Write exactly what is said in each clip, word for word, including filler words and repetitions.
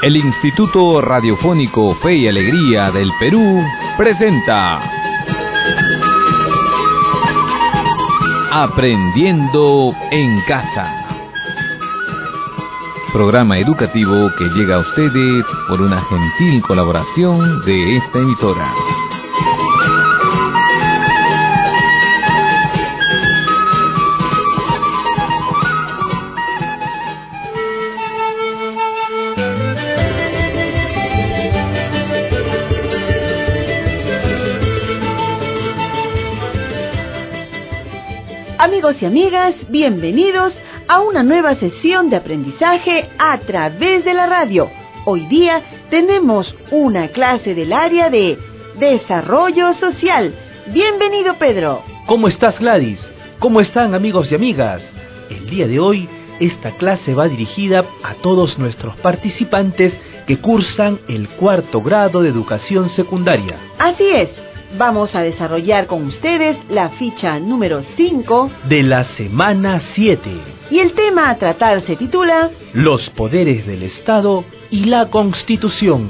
El Instituto Radiofónico Fe y Alegría del Perú presenta Aprendiendo en Casa. Programa educativo que llega a ustedes por una gentil colaboración de esta emisora. Amigos y amigas, bienvenidos a una nueva sesión de aprendizaje a través de la radio. Hoy día tenemos una clase del área de Desarrollo Social. Bienvenido, Pedro. ¿Cómo estás, Gladys? ¿Cómo están, amigos y amigas? El día de hoy, esta clase va dirigida a todos nuestros participantes que cursan el cuarto grado de educación secundaria. Así es. Vamos a desarrollar con ustedes la ficha número cinco de la semana siete. Y el tema a tratar se titula Los poderes del Estado y la Constitución.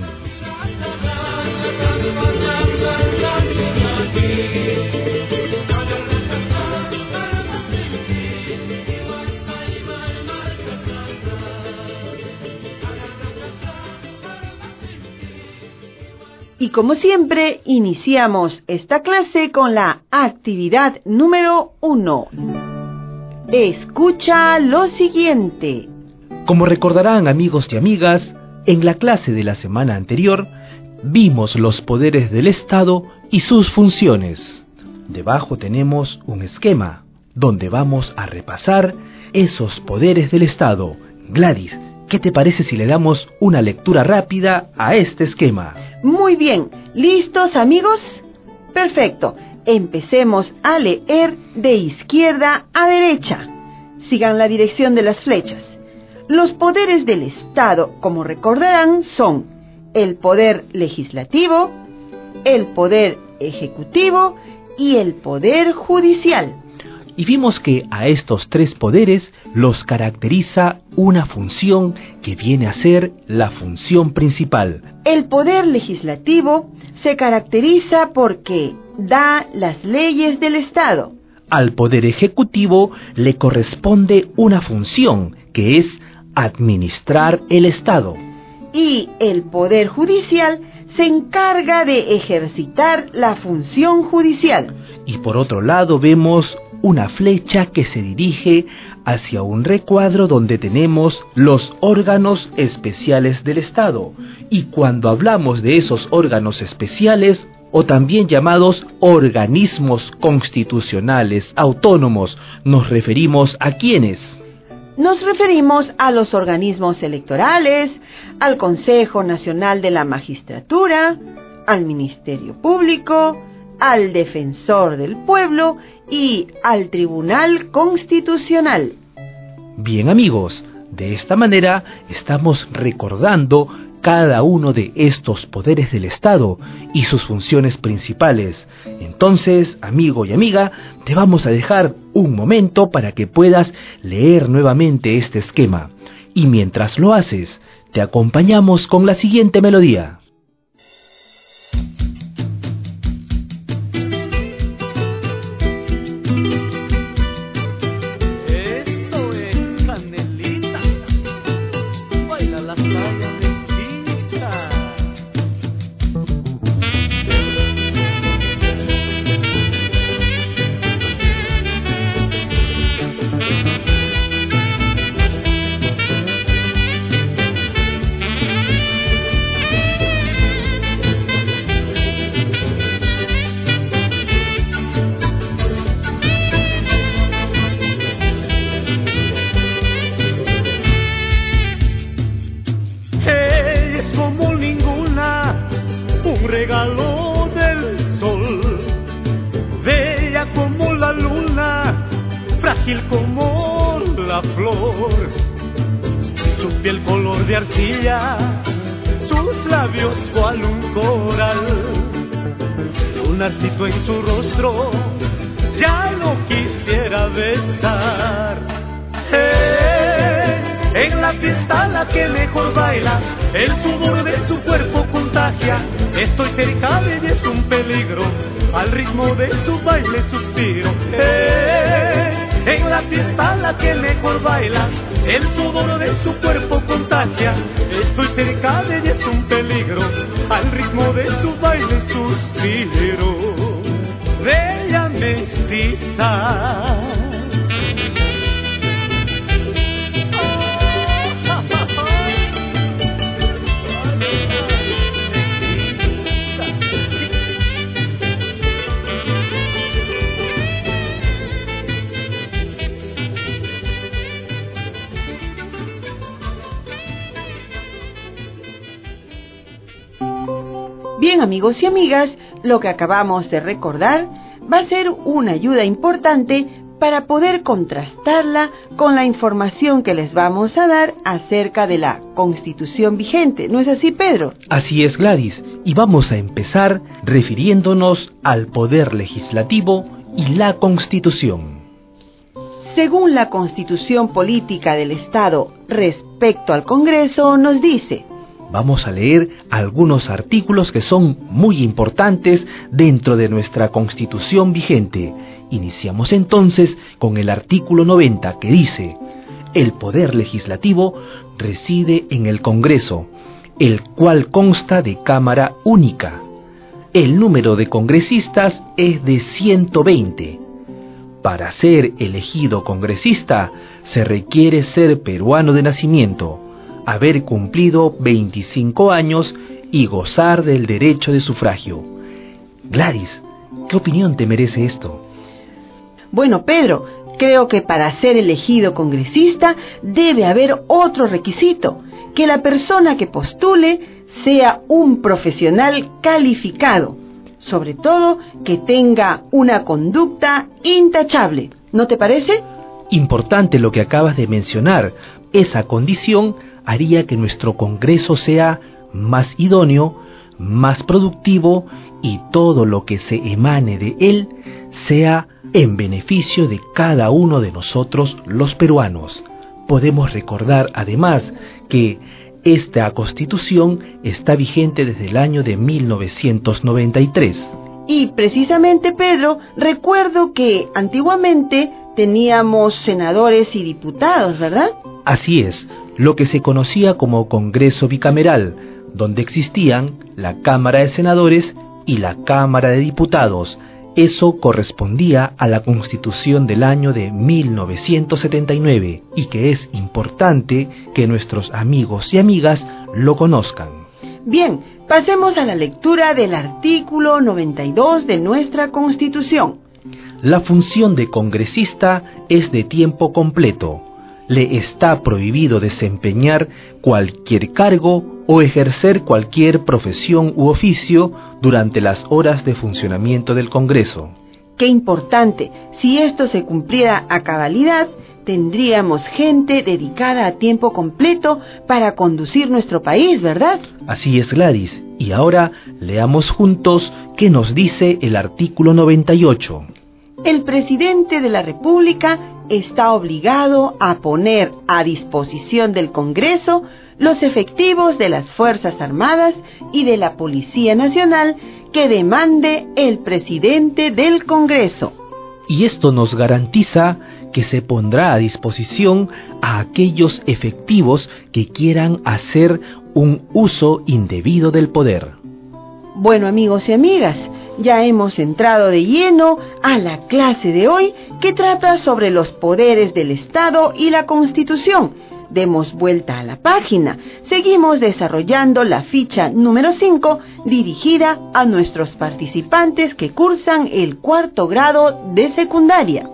Y como siempre, iniciamos esta clase con la actividad número uno. Escucha lo siguiente. Como recordarán, amigos y amigas, en la clase de la semana anterior vimos los poderes del Estado y sus funciones. Debajo tenemos un esquema donde vamos a repasar esos poderes del Estado. Gladys, ¿qué te parece si le damos una lectura rápida a este esquema? Muy bien, ¿listos, amigos? Perfecto, empecemos a leer de izquierda a derecha. Sigan la dirección de las flechas. Los poderes del Estado, como recordarán, son el poder legislativo, el poder ejecutivo y el poder judicial. Y vimos que a estos tres poderes los caracteriza una función que viene a ser la función principal. El poder legislativo se caracteriza porque da las leyes del Estado. Al poder ejecutivo le corresponde una función que es administrar el Estado. Y el poder judicial se encarga de ejercitar la función judicial. Y por otro lado vemos una flecha que se dirige hacia un recuadro donde tenemos los órganos especiales del Estado. Y cuando hablamos de esos órganos especiales, o también llamados organismos constitucionales autónomos, nos referimos a ¿quiénes? Nos referimos a los organismos electorales, al Consejo Nacional de la Magistratura, al Ministerio Público, al Defensor del Pueblo y al Tribunal Constitucional. Bien, amigos, de esta manera estamos recordando cada uno de estos poderes del Estado y sus funciones principales. Entonces, amigo y amiga, te vamos a dejar un momento para que puedas leer nuevamente este esquema. Y mientras lo haces, te acompañamos con la siguiente melodía. Regalo del sol, bella como la luna, frágil como la flor, su piel color de arcilla, sus labios cual un coral, lunarcito en su rostro, ya lo quisiera besar. Es en la fiesta la que mejor baila, el sudor de su cuerpo contagia. Estoy cerca de ella, es un peligro, al ritmo de su baile suspiro. Eh, en la fiesta la que mejor baila, el sudor de su cuerpo contagia. Estoy cerca de ella, es un peligro, al ritmo de su baile suspiro. Bella mestiza, Bien, amigos y amigas, lo que acabamos de recordar va a ser una ayuda importante para poder contrastarla con la información que les vamos a dar acerca de la Constitución vigente. ¿No es así, Pedro? Así es, Gladys, y vamos a empezar refiriéndonos al Poder Legislativo y la Constitución. Según la Constitución Política del Estado respecto al Congreso, nos dice: Vamos a leer algunos artículos que son muy importantes dentro de nuestra Constitución vigente. Iniciamos entonces con el artículo noventa, que dice: el Poder Legislativo reside en el Congreso, el cual consta de Cámara única. El número de congresistas es de ciento veinte. Para ser elegido congresista se requiere ser peruano de nacimiento, haber cumplido veinticinco años y gozar del derecho de sufragio. Gladys, ¿qué opinión te merece esto? Bueno, Pedro, creo que para ser elegido congresista debe haber otro requisito: que la persona que postule sea un profesional calificado, sobre todo que tenga una conducta intachable. ¿No te parece? Importante lo que acabas de mencionar. Esa condición haría que nuestro Congreso sea más idóneo, más productivo, y todo lo que se emane de él sea en beneficio de cada uno de nosotros los peruanos. Podemos recordar además que esta Constitución está vigente desde el año de mil novecientos noventa y tres. Y precisamente, Pedro, recuerdo que antiguamente teníamos senadores y diputados, ¿verdad? Así es, lo que se conocía como Congreso Bicameral, donde existían la Cámara de Senadores y la Cámara de Diputados. Eso correspondía a la Constitución del año de mil novecientos setenta y nueve, y que es importante que nuestros amigos y amigas lo conozcan. Bien, pasemos a la lectura del artículo noventa y dos de nuestra Constitución. La función de congresista es de tiempo completo. Le está prohibido desempeñar cualquier cargo o ejercer cualquier profesión u oficio durante las horas de funcionamiento del Congreso. Qué importante. Si esto se cumpliera a cabalidad, tendríamos gente dedicada a tiempo completo para conducir nuestro país, ¿verdad? Así es, Gladys. Y ahora leamos juntos qué nos dice el artículo noventa y ocho. El presidente de la República está obligado a poner a disposición del Congreso los efectivos de las Fuerzas Armadas y de la Policía Nacional que demande el presidente del Congreso. Y esto nos garantiza que se pondrá a disposición a aquellos efectivos que quieran hacer un uso indebido del poder. Bueno, amigos y amigas, ya hemos entrado de lleno a la clase de hoy, que trata sobre los poderes del Estado y la Constitución. Demos vuelta a la página. Seguimos desarrollando la ficha número cinco, dirigida a nuestros participantes que cursan el cuarto grado de secundaria.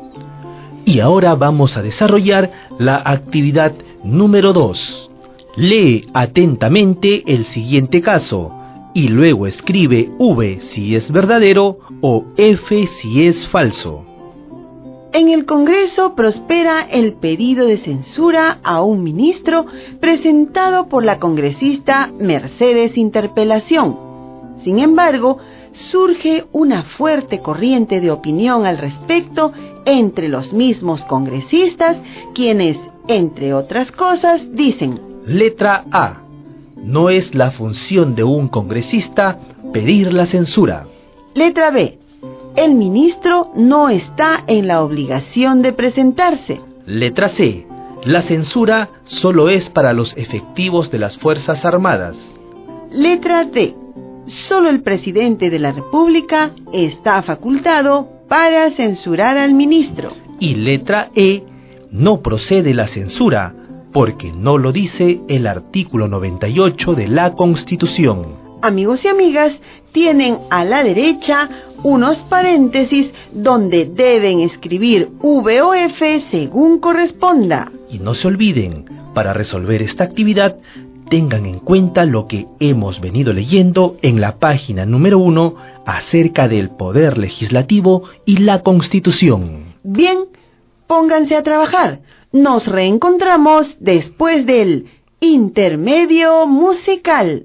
Y ahora vamos a desarrollar la actividad número dos. Lee atentamente el siguiente caso y luego escribe V si es verdadero o F si es falso. En el Congreso prospera el pedido de censura a un ministro presentado por la congresista Mercedes Interpelación. Sin embargo, surge una fuerte corriente de opinión al respecto entre los mismos congresistas, quienes Entre otras cosas, dicen: Letra A. No es la función de un congresista pedir la censura. Letra B. El ministro no está en la obligación de presentarse. Letra C. La censura solo es para los efectivos de las Fuerzas Armadas. Letra D. Solo el presidente de la República está facultado para censurar al ministro. Y letra E. No procede la censura, porque no lo dice el artículo noventa y ocho de la Constitución. Amigos y amigas, tienen a la derecha unos paréntesis donde deben escribir V o F según corresponda. Y no se olviden, para resolver esta actividad, tengan en cuenta lo que hemos venido leyendo en la página número uno acerca del Poder Legislativo y la Constitución. Bien, pónganse a trabajar. Nos reencontramos después del intermedio musical.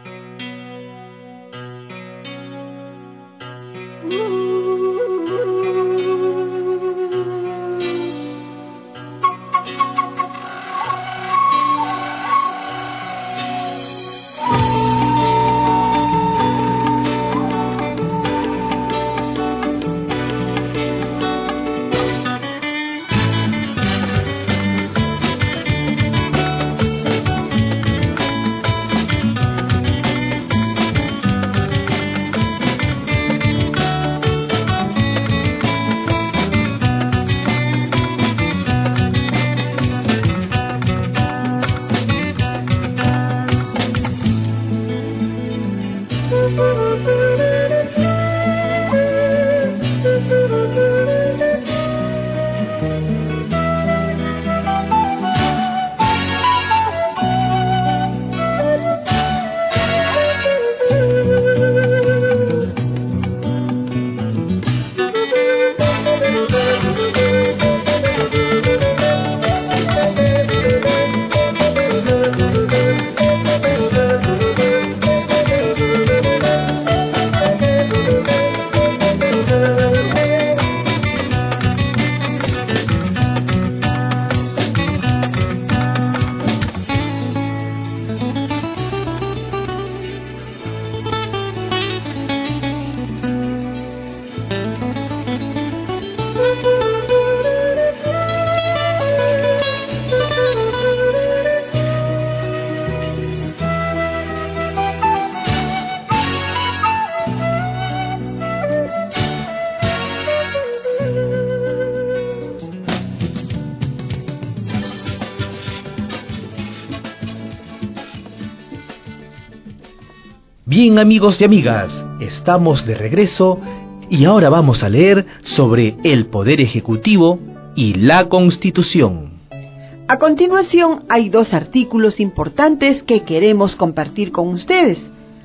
Bien, amigos y amigas, estamos de regreso y ahora vamos a leer sobre el Poder Ejecutivo y la Constitución. A continuación hay dos artículos importantes que queremos compartir con ustedes.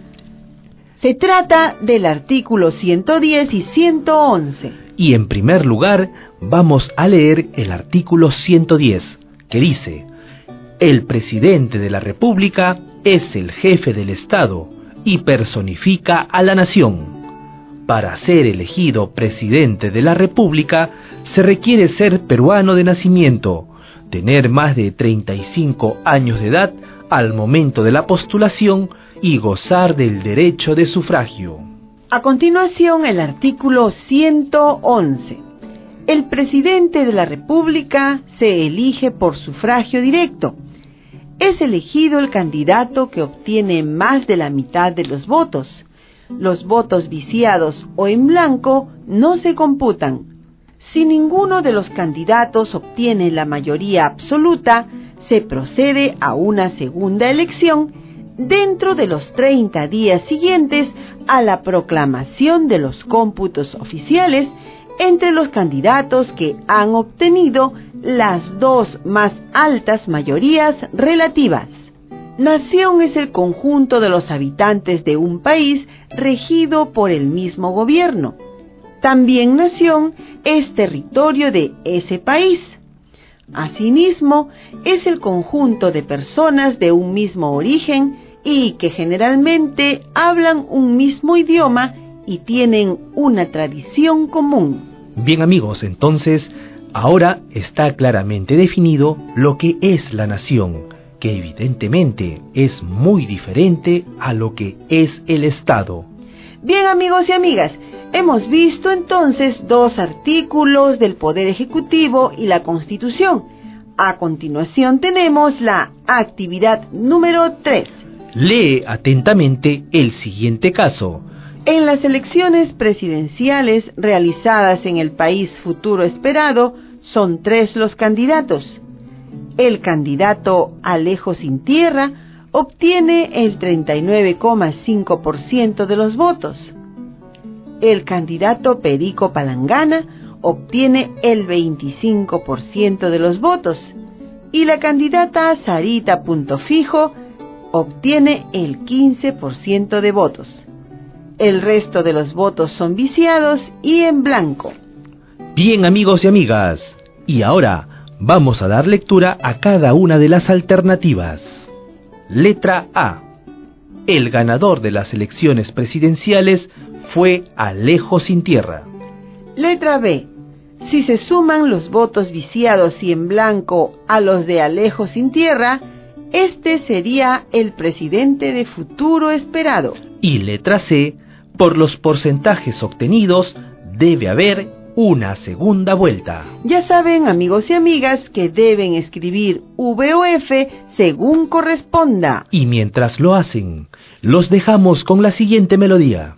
Se trata del artículo ciento diez y ciento once. Y en primer lugar vamos a leer el artículo ciento diez, que dice: el presidente de la República es el jefe del Estado y personifica a la nación. Para ser elegido presidente de la República se requiere ser peruano de nacimiento, tener más de treinta y cinco años de edad al momento de la postulación y gozar del derecho de sufragio. A continuación, el artículo ciento once. El presidente de la República se elige por sufragio directo. Es elegido el candidato que obtiene más de la mitad de los votos. Los votos viciados o en blanco no se computan. Si ninguno de los candidatos obtiene la mayoría absoluta, se procede a una segunda elección dentro de los treinta días siguientes a la proclamación de los cómputos oficiales entre los candidatos que han obtenido las dos más altas mayorías relativas. Nación es el conjunto de los habitantes de un país regido por el mismo gobierno. También nación es territorio de ese país. Asimismo, es el conjunto de personas de un mismo origen y que generalmente hablan un mismo idioma y tienen una tradición común. Bien, amigos, entonces Ahora está claramente definido lo que es la nación, que evidentemente es muy diferente a lo que es el Estado. Bien, amigos y amigas, hemos visto entonces dos artículos del Poder Ejecutivo y la Constitución. A continuación tenemos la actividad número tres. Lee atentamente el siguiente caso. En las elecciones presidenciales realizadas en el país futuro esperado, son tres los candidatos. El candidato Alejo Sintierra obtiene el treinta y nueve coma cinco por ciento de los votos. El candidato Perico Palangana obtiene el veinticinco por ciento de los votos. Y la candidata Sarita Punto Fijo obtiene el quince por ciento de votos. El resto de los votos son viciados y en blanco. Bien, amigos y amigas, y ahora vamos a dar lectura a cada una de las alternativas. Letra A. El ganador de las elecciones presidenciales fue Alejo Sintierra. Letra B. Si se suman los votos viciados y en blanco a los de Alejo Sintierra, este sería el presidente de futuro esperado. Y letra C. Por los porcentajes obtenidos, debe haber una segunda vuelta. Ya saben, amigos y amigas, que deben escribir V o F según corresponda. Y mientras lo hacen, los dejamos con la siguiente melodía.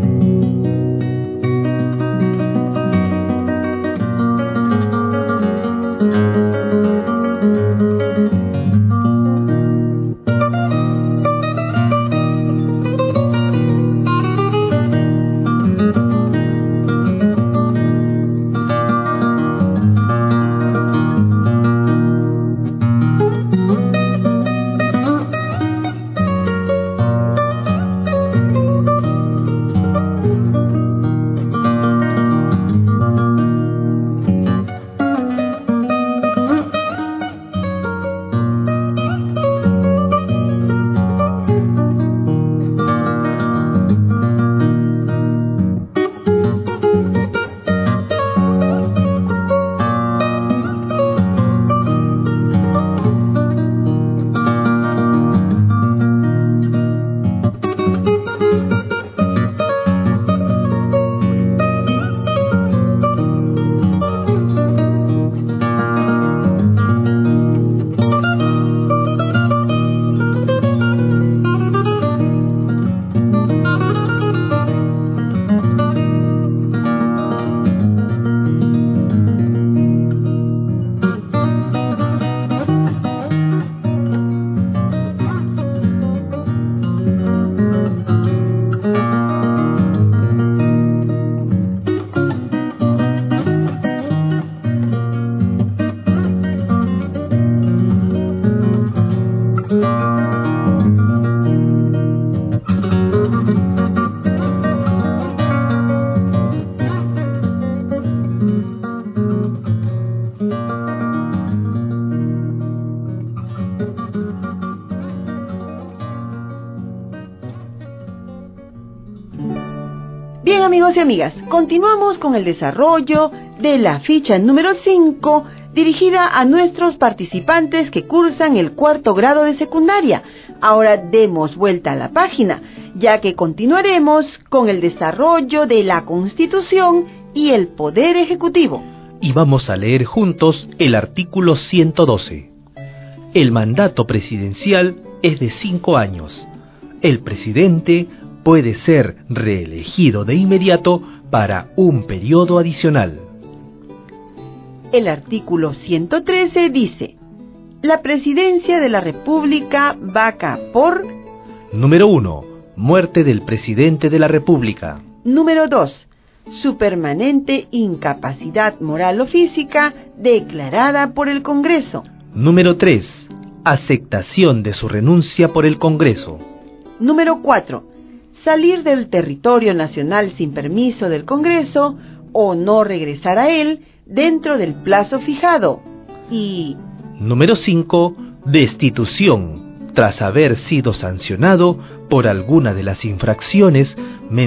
Bien, amigos y amigas, continuamos con el desarrollo de la ficha número cinco, dirigida a nuestros participantes que cursan el cuarto grado de secundaria. Ahora demos vuelta a la página, ya que continuaremos con el desarrollo de la Constitución y el Poder Ejecutivo. Y vamos a leer juntos el artículo ciento doce. El mandato presidencial es de cinco años. El presidente puede ser reelegido de inmediato para un periodo adicional. El artículo ciento trece dice: la presidencia de la República vaca por... Número uno. Muerte del presidente de la República. Número dos. Su permanente incapacidad moral o física declarada por el Congreso. Número tres. Aceptación de su renuncia por el Congreso. Número cuatro. Salir del territorio nacional sin permiso del Congreso o no regresar a él dentro del plazo fijado. Y... Número cinco. Destitución, tras haber sido sancionado por alguna de las infracciones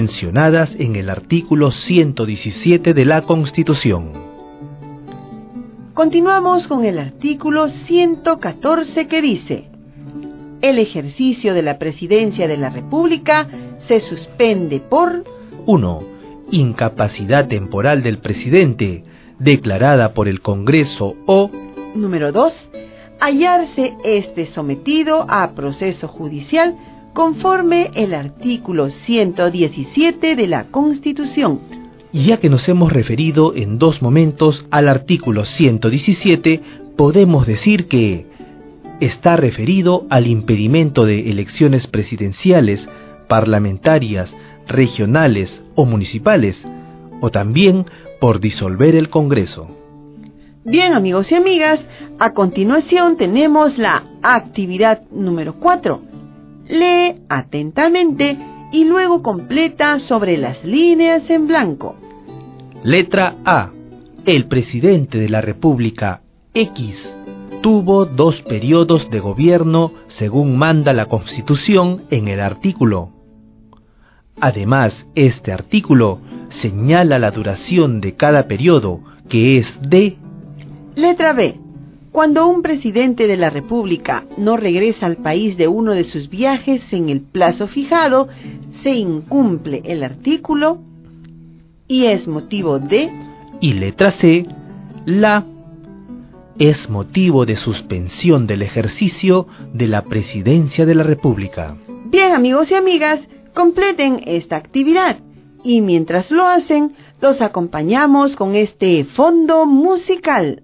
mencionadas en el artículo ciento diecisiete de la Constitución. Continuamos con el artículo ciento catorce que dice: el ejercicio de la presidencia de la República se suspende por uno. Incapacidad temporal del presidente, declarada por el Congreso o número dos. Hallarse este sometido a proceso judicial conforme el artículo ciento diecisiete de la Constitución. Ya que nos hemos referido en dos momentos al artículo ciento diecisiete, podemos decir que está referido al impedimento de elecciones presidenciales, parlamentarias, regionales o municipales, o también por disolver el Congreso. Bien, amigos y amigas, a continuación tenemos la actividad número cuatro. Lee atentamente y luego completa sobre las líneas en blanco. Letra A. El presidente de la República X tuvo dos periodos de gobierno según manda la Constitución en el artículo. Además, este artículo señala la duración de cada periodo, que es de... Letra B. Cuando un presidente de la República no regresa al país de uno de sus viajes en el plazo fijado, se incumple el artículo y es motivo de... Y letra C. La es motivo de suspensión del ejercicio de la presidencia de la República. Bien, amigos y amigas, completen esta actividad y mientras lo hacen, los acompañamos con este fondo musical.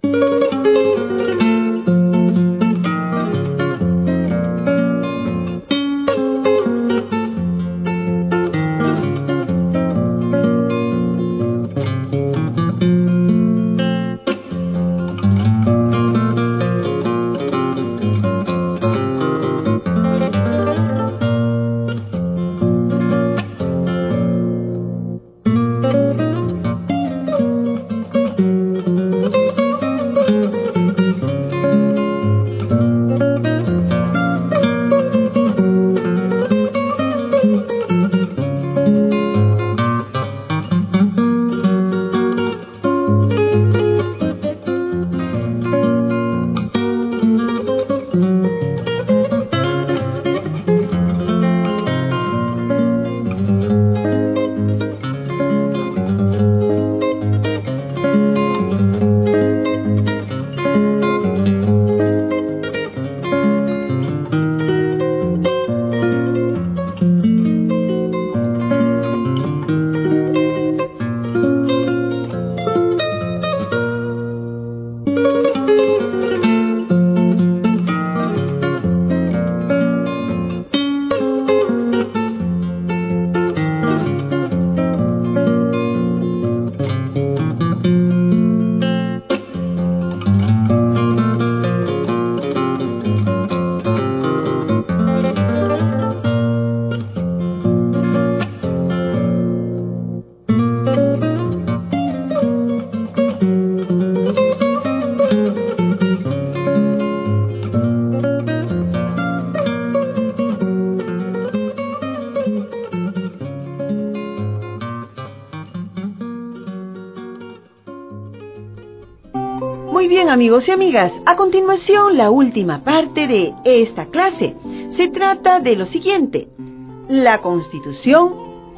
Muy bien, amigos y amigas, a continuación la última parte de esta clase. Se trata de lo siguiente: la Constitución,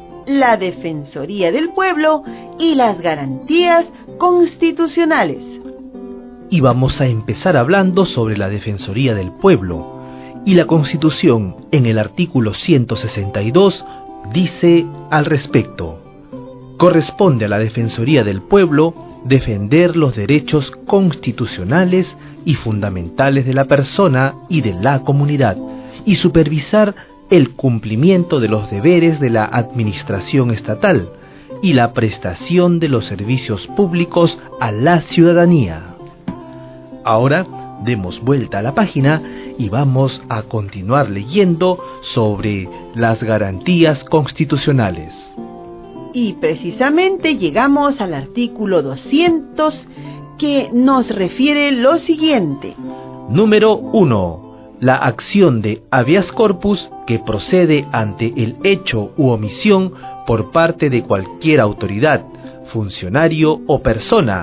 la Defensoría del Pueblo y las garantías constitucionales. Y vamos a empezar hablando sobre la Defensoría del Pueblo. Y la Constitución, en el artículo ciento sesenta y dos, dice al respecto: corresponde a la Defensoría del Pueblo defender los derechos constitucionales y fundamentales de la persona y de la comunidad, y supervisar el cumplimiento de los deberes de la administración estatal y la prestación de los servicios públicos a la ciudadanía. Ahora demos vuelta a la página y vamos a continuar leyendo sobre las garantías constitucionales. Y precisamente llegamos al artículo doscientos, que nos refiere lo siguiente. Número uno. La acción de habeas corpus que procede ante el hecho u omisión por parte de cualquier autoridad, funcionario o persona,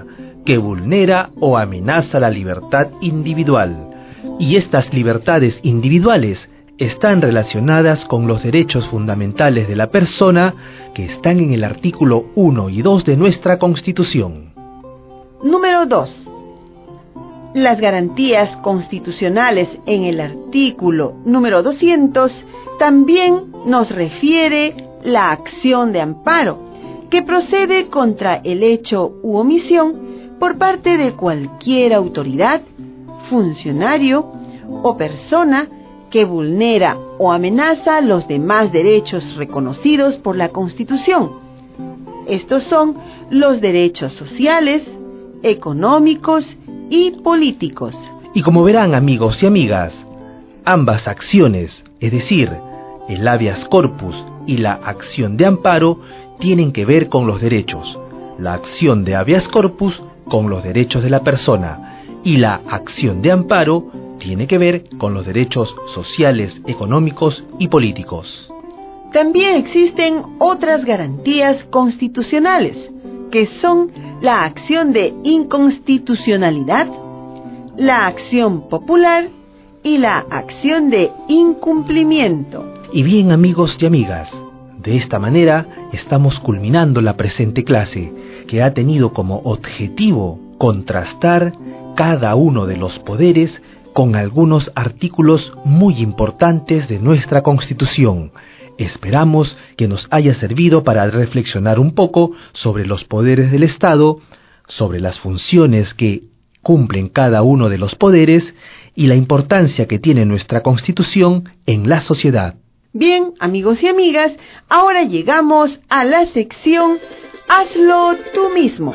que vulnera o amenaza la libertad individual. Y estas libertades individuales están relacionadas con los derechos fundamentales de la persona que están en el artículo uno y dos de nuestra Constitución. Número dos. Las garantías constitucionales en el artículo número doscientos también nos refiere la acción de amparo, que procede contra el hecho u omisión por parte de cualquier autoridad, funcionario o persona que vulnera o amenaza los demás derechos reconocidos por la Constitución. Estos son los derechos sociales, económicos y políticos. Y como verán, amigos y amigas, ambas acciones, es decir, el habeas corpus y la acción de amparo, tienen que ver con los derechos. La acción de habeas corpus con los derechos de la persona y la acción de amparo tiene que ver con los derechos sociales, económicos y políticos. También existen otras garantías constitucionales, que son la acción de inconstitucionalidad, la acción popular y la acción de incumplimiento. Y bien, amigos y amigas, de esta manera estamos culminando la presente clase, que ha tenido como objetivo contrastar cada uno de los poderes con algunos artículos muy importantes de nuestra Constitución. Esperamos que nos haya servido para reflexionar un poco sobre los poderes del Estado, sobre las funciones que cumplen cada uno de los poderes y la importancia que tiene nuestra Constitución en la sociedad. Bien, amigos y amigas, ahora llegamos a la sección Hazlo tú mismo.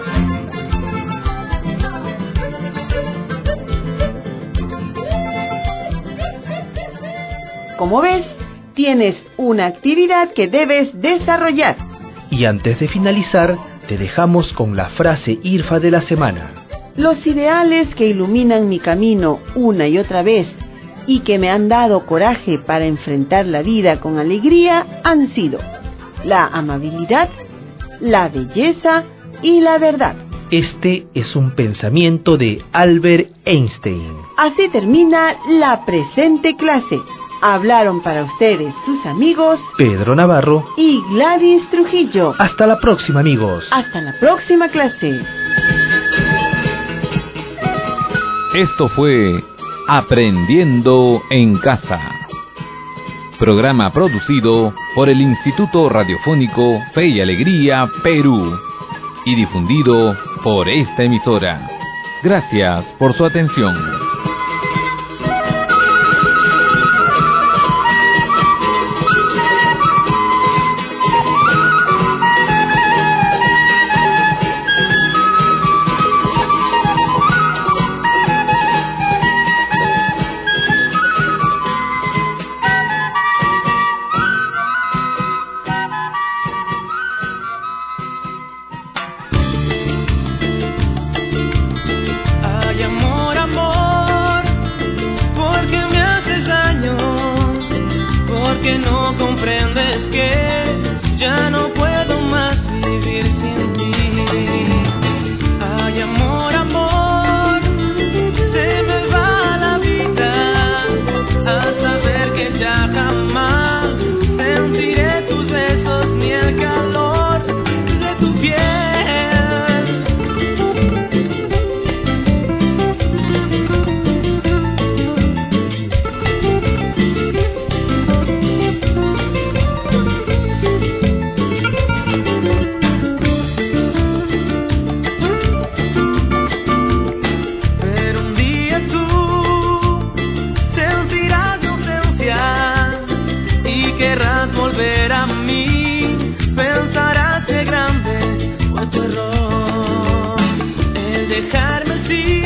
Como ves, tienes una actividad que debes desarrollar. Y antes de finalizar, te dejamos con la frase I R F A de la semana. Los ideales que iluminan mi camino una y otra vez y que me han dado coraje para enfrentar la vida con alegría han sido la amabilidad, la belleza y la verdad. Este es un pensamiento de Albert Einstein. Así termina la presente clase. Hablaron para ustedes sus amigos Pedro Navarro y Gladys Trujillo. Hasta la próxima, amigos. Hasta la próxima clase. Esto fue Aprendiendo en Casa. Programa producido por el Instituto Radiofónico Fe y Alegría, Perú, y difundido por esta emisora. Gracias por su atención. Que no comprendes que ya no puedo más vivir sin ti. Ay, amor, amor, se me va la vida a saber que ya jamás sentiré tus besos ni el calor de tu piel. Volver a mí, pensarás que grande fue tu error, el dejarme así.